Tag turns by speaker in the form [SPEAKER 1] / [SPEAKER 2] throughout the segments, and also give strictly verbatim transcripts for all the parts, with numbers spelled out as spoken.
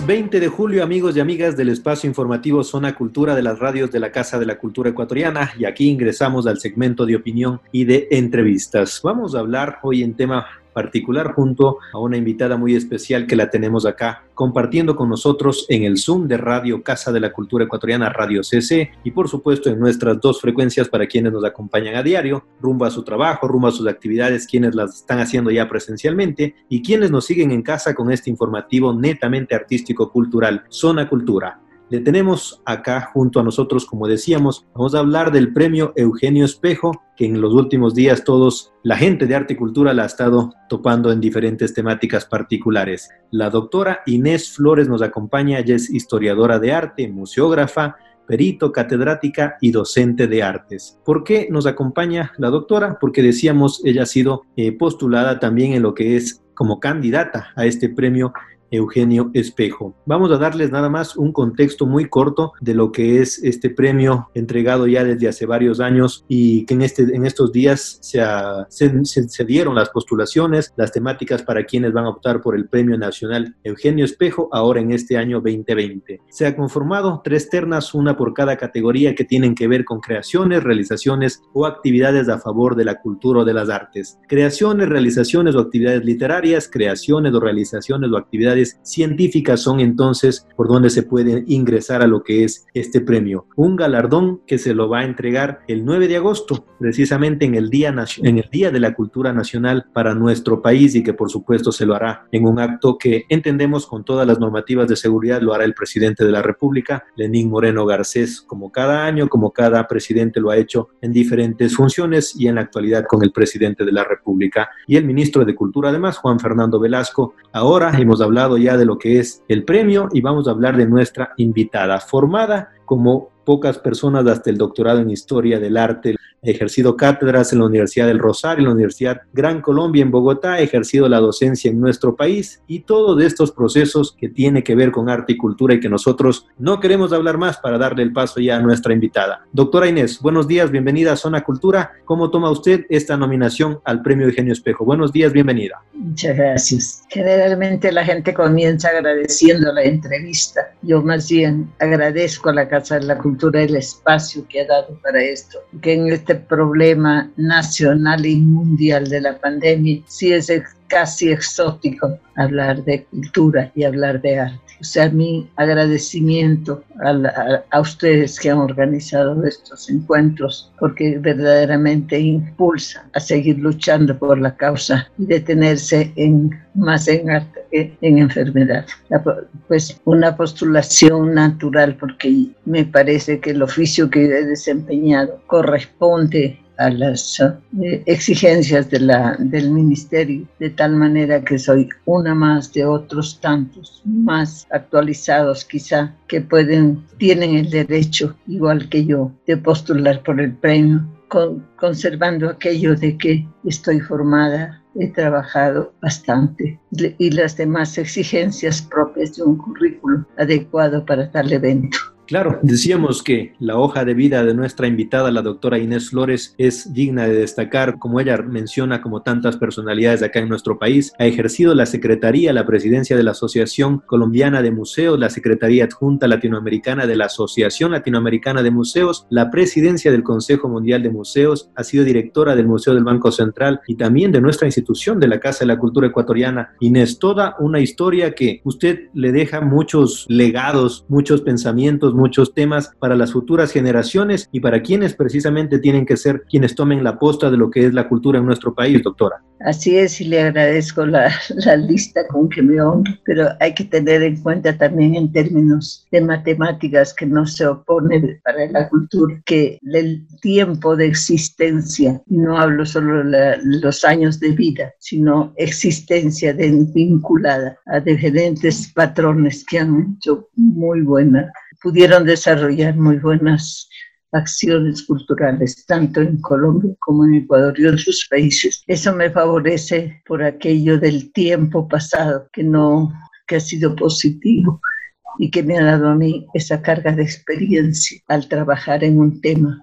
[SPEAKER 1] veinte de julio, amigos y amigas del espacio informativo Zona Cultura de las radios de la Casa de la Cultura Ecuatoriana, y aquí ingresamos al segmento de opinión y de entrevistas. Vamos a hablar hoy en tema particular junto a una invitada muy especial que la tenemos acá compartiendo con nosotros en el Zoom de Radio Casa de la Cultura Ecuatoriana, Radio C C, y por supuesto en nuestras dos frecuencias para quienes nos acompañan a diario, rumbo a su trabajo, rumbo a sus actividades, quienes las están haciendo ya presencialmente y quienes nos siguen en casa con este informativo netamente artístico-cultural, Zona Cultura. Le tenemos acá junto a nosotros, como decíamos, vamos a hablar del premio Eugenio Espejo, que en los últimos días todos, la gente de arte y cultura la ha estado topando en diferentes temáticas particulares. La doctora Inés Flores nos acompaña, ella es historiadora de arte, museógrafa, perito, catedrática y docente de artes. ¿Por qué nos acompaña la doctora? Porque decíamos, ella ha sido eh, postulada también en lo que es como candidata a este premio Eugenio Espejo. Vamos a darles nada más un contexto muy corto de lo que es este premio entregado ya desde hace varios años y que en, este, en estos días se, ha, se, se, se dieron las postulaciones, las temáticas para quienes van a optar por el Premio Nacional Eugenio Espejo ahora en este año veinte veinte. Se ha conformado tres ternas, una por cada categoría que tienen que ver con creaciones, realizaciones o actividades a favor de la cultura o de las artes. Creaciones, realizaciones o actividades literarias, creaciones o realizaciones o actividades científicas son entonces por donde se puede ingresar a lo que es este premio. Un galardón que se lo va a entregar el nueve de agosto, precisamente en el Día, en el Día de la Cultura Nacional para nuestro país, y que por supuesto se lo hará en un acto que entendemos con todas las normativas de seguridad, lo hará el presidente de la República, Lenín Moreno Garcés, como cada año, como cada presidente lo ha hecho en diferentes funciones y en la actualidad con el presidente de la República y el ministro de Cultura además, Juan Fernando Velasco. Ahora hemos hablado ya de lo que es el premio y vamos a hablar de nuestra invitada, formada como pocas personas hasta el doctorado en Historia del Arte, ha ejercido cátedras en la Universidad del Rosario, en la Universidad Gran Colombia en Bogotá, ha ejercido la docencia en nuestro país y todos estos procesos que tiene que ver con arte y cultura y que nosotros no queremos hablar más para darle el paso ya a nuestra invitada. Doctora Inés, buenos días, bienvenida a Zona Cultura. ¿Cómo toma usted esta nominación al Premio Eugenio Espejo? Buenos días, bienvenida.
[SPEAKER 2] Muchas gracias. Generalmente la gente comienza agradeciendo la entrevista. Yo más bien agradezco a la Casa de la Cultura el espacio que ha dado para esto, que en este problema nacional y mundial de la pandemia sí es casi exótico hablar de cultura y hablar de arte. O sea, mi agradecimiento a, la, a ustedes que han organizado estos encuentros, porque verdaderamente impulsa a seguir luchando por la causa y detenerse en, más en arte que en enfermedad. La, pues una postulación natural, porque me parece que el oficio que he desempeñado corresponde a las eh, exigencias de la, del ministerio, de tal manera que soy una más de otros tantos, más actualizados quizá, que pueden, tienen el derecho, igual que yo, de postular por el premio, con, conservando aquello de que estoy formada, he trabajado bastante, y las demás exigencias propias de un currículum adecuado para tal evento.
[SPEAKER 1] Claro, decíamos que la hoja de vida de nuestra invitada, la doctora Inés Flores, es digna de destacar, como ella menciona, como tantas personalidades de acá en nuestro país. Ha ejercido la secretaría, la presidencia de la Asociación Colombiana de Museos, la secretaría adjunta latinoamericana de la Asociación Latinoamericana de Museos, la presidencia del Consejo Mundial de Museos, ha sido directora del Museo del Banco Central y también de nuestra institución de la Casa de la Cultura Ecuatoriana. Inés, toda una historia que usted le deja muchos legados, muchos pensamientos, muchos temas para las futuras generaciones y para quienes precisamente tienen que ser quienes tomen la posta de lo que es la cultura en nuestro país, doctora.
[SPEAKER 2] Así es, y le agradezco la, la lista con que me honro, pero hay que tener en cuenta también en términos de matemáticas que no se opone para la cultura, que el tiempo de existencia, y no hablo solo de los años de vida, sino existencia de, vinculada a diferentes patrones que han hecho muy buena, pudieron desarrollar muy buenas acciones culturales, tanto en Colombia como en Ecuador y otros países. Eso me favorece por aquello del tiempo pasado, que, no, que ha sido positivo y que me ha dado a mí esa carga de experiencia al trabajar en un tema que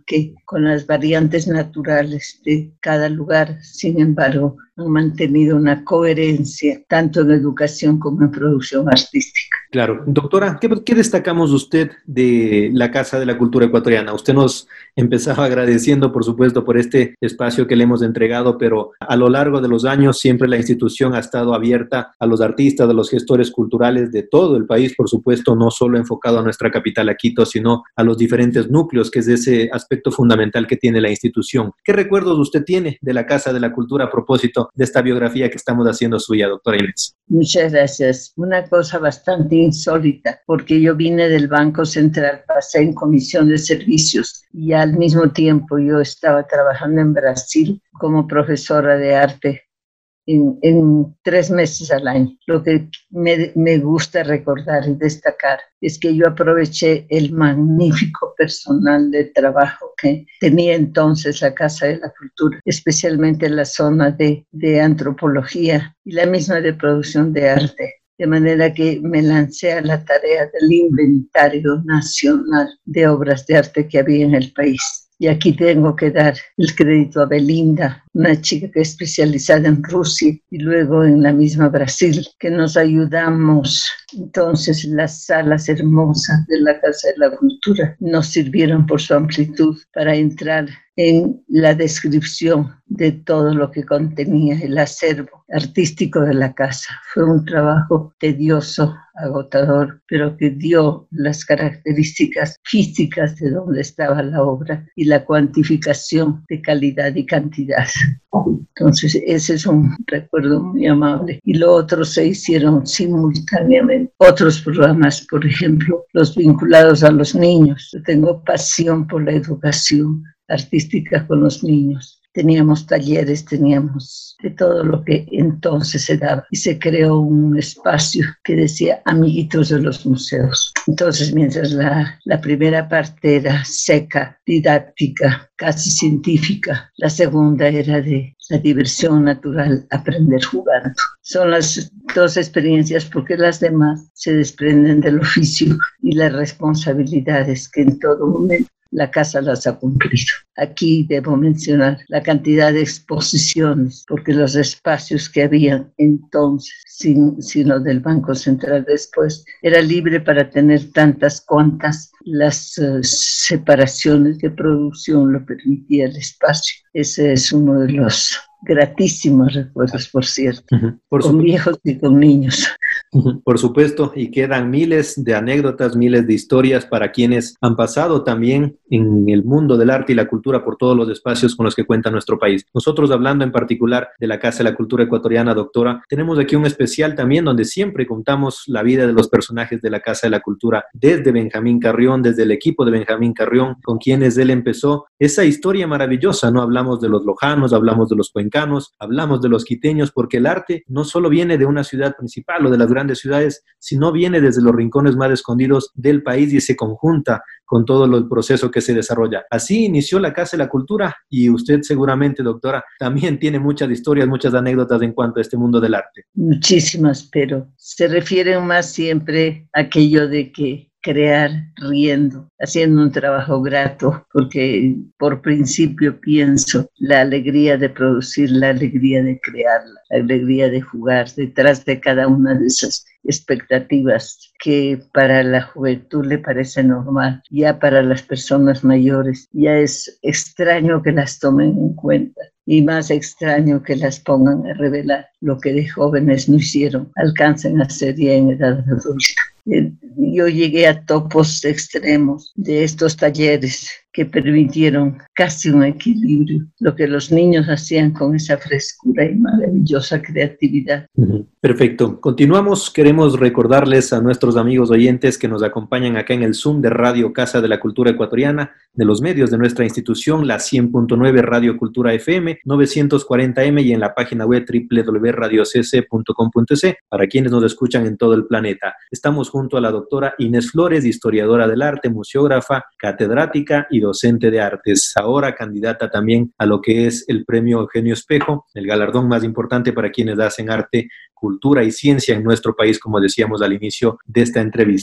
[SPEAKER 2] con las variantes naturales de cada lugar. Sin embargo, han mantenido una coherencia tanto en educación como en producción artística.
[SPEAKER 1] Claro. Doctora, ¿qué, qué destacamos usted de la Casa de la Cultura Ecuatoriana? Usted nos empezaba agradeciendo, por supuesto, por este espacio que le hemos entregado, pero a lo largo de los años siempre la institución ha estado abierta a los artistas, a los gestores culturales de todo el país, por supuesto, no solo enfocado a nuestra capital, a Quito, sino a los diferentes núcleos, que es ese aspecto fundamental que tiene la institución. ¿Qué recuerdos usted tiene de la Casa de la Cultura a propósito de esta biografía que estamos haciendo suya, doctora Inés?
[SPEAKER 2] Muchas gracias. Una cosa bastante insólita, porque yo vine del Banco Central, pasé en comisión de servicios y al mismo tiempo yo estaba trabajando en Brasil como profesora de arte en, en tres meses al año. Lo que me, me gusta recordar y destacar es que yo aproveché el magnífico personal de trabajo que tenía entonces la Casa de la Cultura, especialmente en la zona de, de antropología y la misma de producción de arte. De manera que me lancé a la tarea del inventario nacional de obras de arte que había en el país. Y aquí tengo que dar el crédito a Belinda, una chica que es especializada en Rusia y luego en la misma Brasil, que nos ayudamos. Entonces las salas hermosas de la Casa de la Cultura nos sirvieron por su amplitud para entrar en la descripción de todo lo que contenía el acervo artístico de la casa. Fue un trabajo tedioso, agotador, pero que dio las características físicas de dónde estaba la obra y la cuantificación de calidad y cantidad. Entonces ese es un recuerdo muy amable. Y lo otro se hicieron simultáneamente. Otros programas, por ejemplo, los vinculados a los niños. Yo tengo pasión por la educación artística con los niños. Teníamos talleres, teníamos de todo lo que entonces se daba y se creó un espacio que decía amiguitos de los museos. Entonces, mientras la, la primera parte era seca, didáctica, casi científica, la segunda era de la diversión natural, aprender jugando. Son las dos experiencias porque las demás se desprenden del oficio y las responsabilidades que en todo momento la casa las ha cumplido. Aquí debo mencionar la cantidad de exposiciones, porque los espacios que habían entonces, sin, sino del Banco Central después, era libre para tener tantas cuantas las uh, separaciones de producción lo permitía el espacio. Ese es uno de los gratísimos recuerdos, por cierto, uh-huh. por con viejos y con niños.
[SPEAKER 1] Uh-huh. Por supuesto, y quedan miles de anécdotas, miles de historias para quienes han pasado también en el mundo del arte y la cultura por todos los espacios con los que cuenta nuestro país. Nosotros, hablando en particular de la Casa de la Cultura Ecuatoriana, doctora, tenemos aquí un especial también donde siempre contamos la vida de los personajes de la Casa de la Cultura, desde Benjamín Carrión, desde el equipo de Benjamín Carrión, con quienes él empezó esa historia maravillosa, ¿no? Hablamos de los lojanos, hablamos de los cuencanos, hablamos de los quiteños, porque el arte no solo viene de una ciudad principal o de las grandes ciudades, sino viene desde los rincones más escondidos del país y se conjunta con todo el proceso que se desarrolla. Así inició la Casa de la Cultura y usted seguramente, doctora, también tiene muchas historias, muchas anécdotas en cuanto a este mundo del arte.
[SPEAKER 2] Muchísimas, pero se refieren más siempre a aquello de que crear riendo, haciendo un trabajo grato, porque por principio pienso la alegría de producir, la alegría de crearla, la alegría de jugar detrás de cada una de esas expectativas que para la juventud le parece normal, ya para las personas mayores ya es extraño que las tomen en cuenta y más extraño que las pongan a revelar lo que de jóvenes no hicieron, alcancen a hacer ya en edad adulta. Yo llegué a topos extremos de estos talleres que permitieron casi un equilibrio, lo que los niños hacían con esa frescura y maravillosa creatividad.
[SPEAKER 1] Perfecto. Continuamos. Queremos recordarles a nuestros amigos oyentes que nos acompañan acá en el Zoom de Radio Casa de la Cultura Ecuatoriana, de los medios de nuestra institución, la cien punto nueve Radio Cultura F M, novecientos cuarenta M y en la página web doble u doble u doble u punto radio c c punto com punto c para quienes nos escuchan en todo el planeta. Estamos junto a la doctora Inés Flores, historiadora del arte, museógrafa, catedrática y docente de artes, ahora candidata también a lo que es el premio Eugenio Espejo, el galardón más importante para quienes hacen arte, cultura y ciencia en nuestro país, como decíamos al inicio de esta entrevista.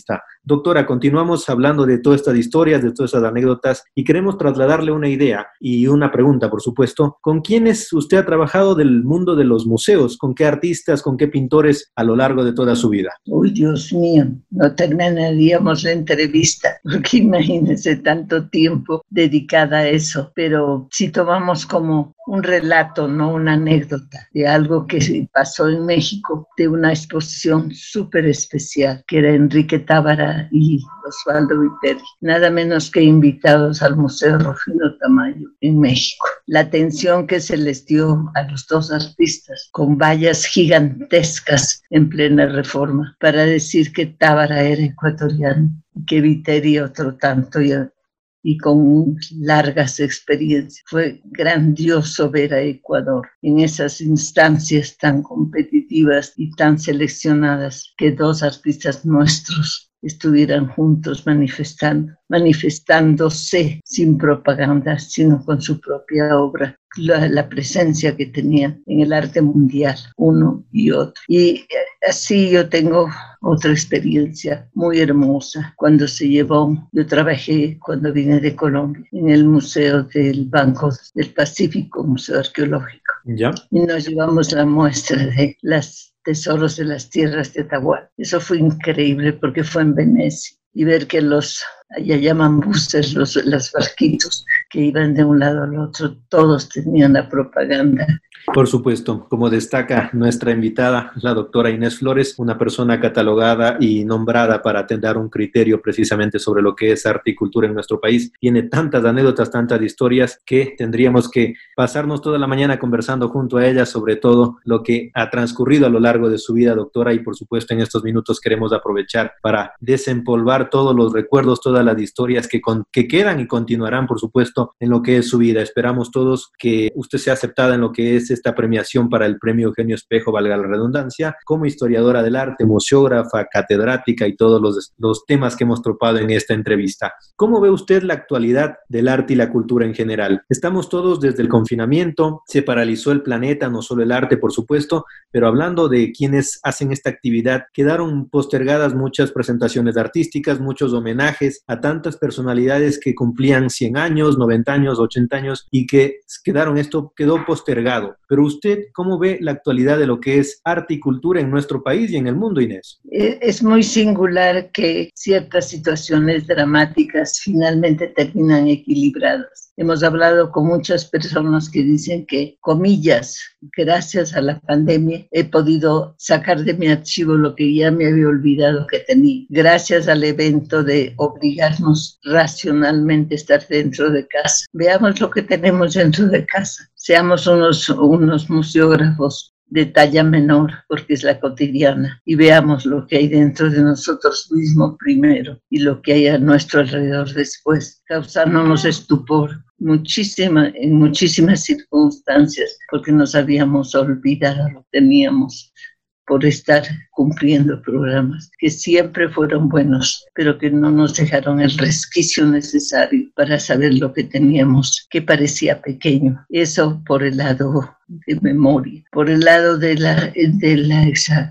[SPEAKER 1] Doctora, continuamos hablando de todas estas historias, de todas estas anécdotas y queremos trasladarle una idea y una pregunta, por supuesto. ¿Con quiénes usted ha trabajado del mundo de los museos? ¿Con qué artistas, con qué pintores a lo largo de toda su vida?
[SPEAKER 2] Uy, Dios mío, no terminaríamos la entrevista, porque imagínese tanto tiempo dedicada a eso. Pero si tomamos como un relato, no una anécdota, de algo que pasó en México, de una exposición súper especial, que era Enrique Tábara y Osvaldo Viteri, nada menos que invitados al Museo Rufino Tamayo en México. La atención que se les dio a los dos artistas, con vallas gigantescas en plena Reforma, para decir que Tábara era ecuatoriano y que Viteri otro tanto, y y con largas experiencias. Fue grandioso ver a Ecuador en esas instancias tan competitivas y tan seleccionadas, que dos artistas nuestros estuvieran juntos manifestando, manifestándose sin propaganda, sino con su propia obra, la, la presencia que tenían en el arte mundial, uno y otro. Y así yo tengo otra experiencia muy hermosa. Cuando se llevó, yo trabajé cuando vine de Colombia, en el Museo del Banco del Pacífico, Museo Arqueológico.
[SPEAKER 1] ¿Ya?
[SPEAKER 2] Y nos llevamos la muestra de las tesoros de las tierras de Atahualpa. Eso fue increíble porque fue en Venecia. Y ver que los, allá llaman buses, los, los barquitos que iban de un lado al otro, todos tenían la propaganda.
[SPEAKER 1] Por supuesto, como destaca nuestra invitada, la doctora Inés Flores, una persona catalogada y nombrada para dar un criterio precisamente sobre lo que es arte y cultura en nuestro país. Tiene tantas anécdotas, tantas historias que tendríamos que pasarnos toda la mañana conversando junto a ella sobre todo lo que ha transcurrido a lo largo de su vida, doctora, y por supuesto en estos minutos queremos aprovechar para desempolvar todos los recuerdos, todas las historias que, con, que quedan y continuarán, por supuesto, en lo que es su vida. Esperamos todos que usted sea aceptada en lo que es esta premiación para el Premio Eugenio Espejo, valga la redundancia, como historiadora del arte, museógrafa, catedrática y todos los, los temas que hemos topado en esta entrevista. ¿Cómo ve usted la actualidad del arte y la cultura en general? Estamos todos desde el confinamiento, se paralizó el planeta, no solo el arte, por supuesto, pero hablando de quienes hacen esta actividad, quedaron postergadas muchas presentaciones artísticas, muchos homenajes a tantas personalidades que cumplían cien años, noventa años, ochenta años y que quedaron, esto quedó postergado. Pero usted, ¿cómo ve la actualidad de lo que es arte y cultura en nuestro país y en el mundo, Inés?
[SPEAKER 2] Es muy singular que ciertas situaciones dramáticas finalmente terminan equilibradas. Hemos hablado con muchas personas que dicen que, comillas, gracias a la pandemia he podido sacar de mi archivo lo que ya me había olvidado que tenía. Gracias al evento de obligarnos racionalmente a estar dentro de casa. Veamos lo que tenemos dentro de casa. Seamos unos, unos museógrafos de talla menor, porque es la cotidiana, y veamos lo que hay dentro de nosotros mismos primero y lo que hay a nuestro alrededor después, causándonos estupor muchísima, en muchísimas circunstancias, porque nos habíamos olvidado lo que teníamos por estar cumpliendo programas que siempre fueron buenos, pero que no nos dejaron el resquicio necesario para saber lo que teníamos, que parecía pequeño. Eso por el lado de memoria, por el lado de la, de la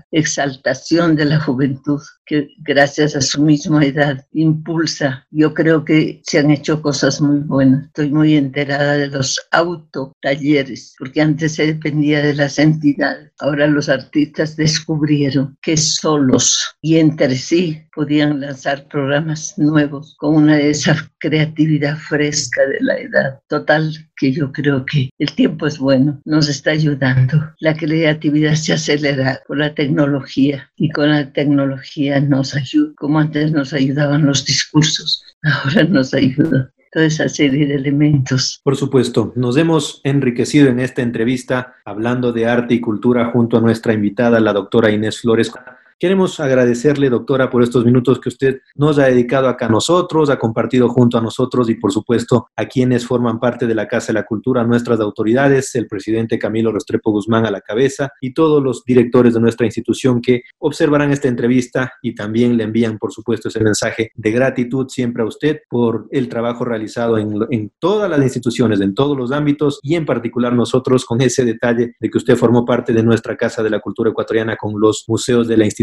[SPEAKER 2] exaltación de la juventud, que gracias a su misma edad impulsa. Yo creo que se han hecho cosas muy buenas. Estoy muy enterada de los autotalleres, porque antes se dependía de las entidades. Ahora los artistas descubrieron que solos y entre sí podían lanzar programas nuevos con una de esa creatividad fresca de la edad. Total, que yo creo que el tiempo es bueno, nos está ayudando. La creatividad se acelera por la tecnología y con la tecnología nos ayuda, como antes nos ayudaban los discursos, ahora nos ayuda toda esa serie de elementos.
[SPEAKER 1] Por supuesto, nos hemos enriquecido en esta entrevista hablando de arte y cultura junto a nuestra invitada, la doctora Inés Flores. Queremos agradecerle, doctora, por estos minutos que usted nos ha dedicado acá a nosotros, ha compartido junto a nosotros y, por supuesto, a quienes forman parte de la Casa de la Cultura, nuestras autoridades, el presidente Camilo Restrepo Guzmán a la cabeza y todos los directores de nuestra institución que observarán esta entrevista y también le envían, por supuesto, ese mensaje de gratitud siempre a usted por el trabajo realizado en, en todas las instituciones, en todos los ámbitos y en particular nosotros con ese detalle de que usted formó parte de nuestra Casa de la Cultura ecuatoriana con los museos de la institución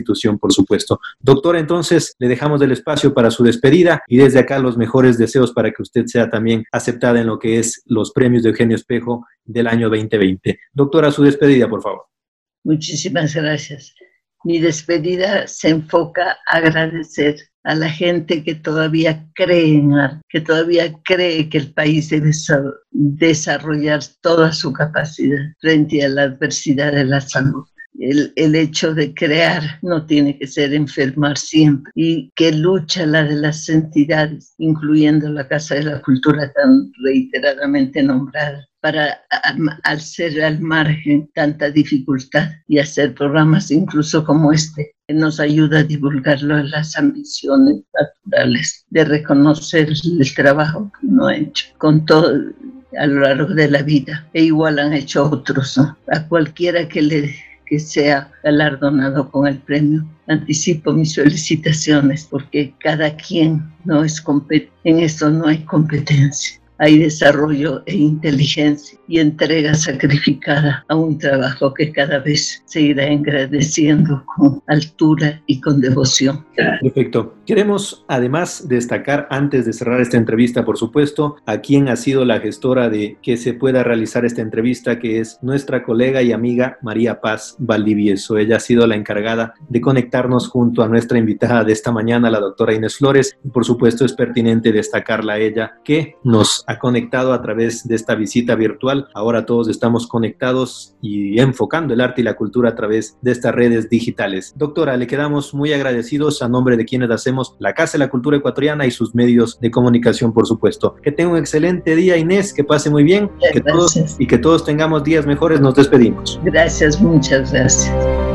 [SPEAKER 1] institución, por supuesto. Doctora, entonces le dejamos el espacio para su despedida y desde acá los mejores deseos para que usted sea también aceptada en lo que es los premios de Eugenio Espejo del año veinte veinte. Doctora, su despedida, por favor.
[SPEAKER 2] Muchísimas gracias. Mi despedida se enfoca a agradecer a la gente que todavía cree en arte, que todavía cree que el país debe desarrollar toda su capacidad frente a la adversidad de la salud. El, el hecho de crear no tiene que ser enfermar siempre, y que lucha la de las entidades, incluyendo la Casa de la Cultura tan reiteradamente nombrada, para al ser al margen tanta dificultad y hacer programas incluso como este, que nos ayuda a divulgarlo en las ambiciones naturales, de reconocer el trabajo que uno ha hecho con todo a lo largo de la vida, e igual han hecho otros, ¿no? A cualquiera que le que sea galardonado con el premio, anticipo mis felicitaciones, porque cada quien no es competente, en esto no hay competencia. Hay desarrollo e inteligencia y entrega sacrificada a un trabajo que cada vez se irá engrandeciendo con altura y con devoción.
[SPEAKER 1] Perfecto. Queremos además destacar, antes de cerrar esta entrevista, por supuesto, a quien ha sido la gestora de que se pueda realizar esta entrevista, que es nuestra colega y amiga María Paz Valdivieso. Ella ha sido la encargada de conectarnos junto a nuestra invitada de esta mañana, la doctora Inés Flores, y por supuesto es pertinente destacarla a ella, que nos ha conectado a través de esta visita virtual. Ahora todos estamos conectados y enfocando el arte y la cultura a través de estas redes digitales. Doctora, le quedamos muy agradecidos a nombre de quienes hacemos la Casa de la Cultura Ecuatoriana y sus medios de comunicación, por supuesto. Que tenga un excelente día, Inés, que pase muy bien, que todos, y que todos tengamos días mejores. Nos despedimos.
[SPEAKER 2] Gracias, muchas gracias.